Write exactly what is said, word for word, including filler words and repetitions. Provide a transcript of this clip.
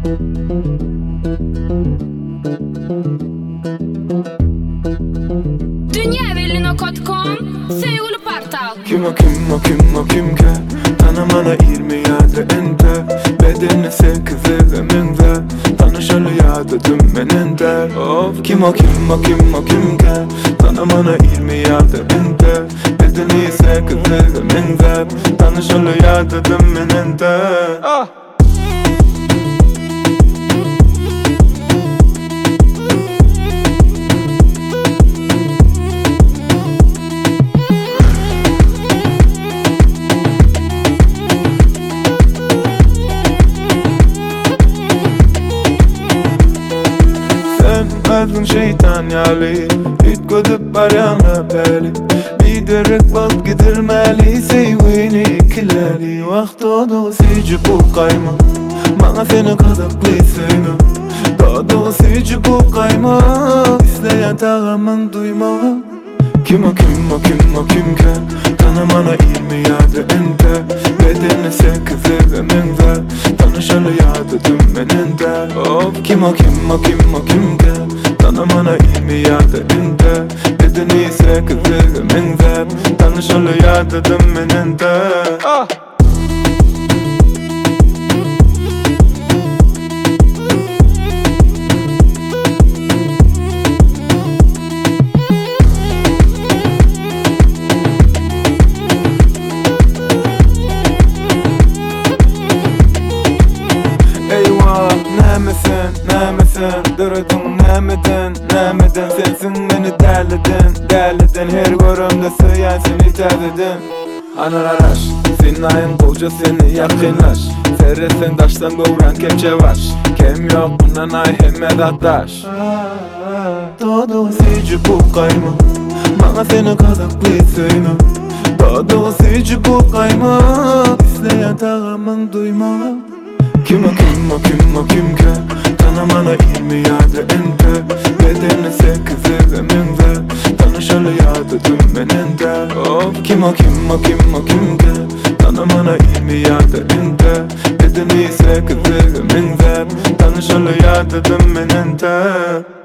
Dünyavelino nokta com Sevgili portal. Kim o kim o kim o kim ke Tanımana ilmi yadı ente Bedenine sekizi ve mende Tanışalı yadı dümmenende Of kim o kim o kim o kim ke Tanımana ilmi yadı ente Bedeni sekizi ve mende Tanışalı yadı dümmenende Ah Azın şeytan yali Hit kodip arama peli Bir derek valt gidirmeli Seyvini ikileli Vakt odu sici bu kayma Bana seni kazaklı seni Dodu sici bu kayma İsleyen tağımın duyma Kim o kim o kim o kim ke Tanımana ilmi yadı ente Bedeni sekizi ve menze Tanışalı yadı dümmenende Of kim o kim o kim o kim ke Tanımana ilmi yadı ente Bedeni sekizi ve menze Tanışalı yadı dümmenende Ah Nemesen, nemesen, durdun nemeden, nemeden Sensin beni derledin, derledin Her görümde söylen seni terledin Anar araş, senin ayın koca seni yakınlaş Serresen taştan doğuran kepçe var Kem yok bundan ay hemen ataş Dodo sici bu kayma Bana seni kazaklı söyle Dodo sici bu kayma İsleyen tağımın duyma Kim o kim o kim o kim ke Tanımana ilmi yadı ente Bedeni sekizi ve menze Tanışalı yadı dümmenende Of kim o kim o kim o kim ke Tanımana ilmi yadı ente Bedeni sekizi ve menze Tanışalı yadı dümmenende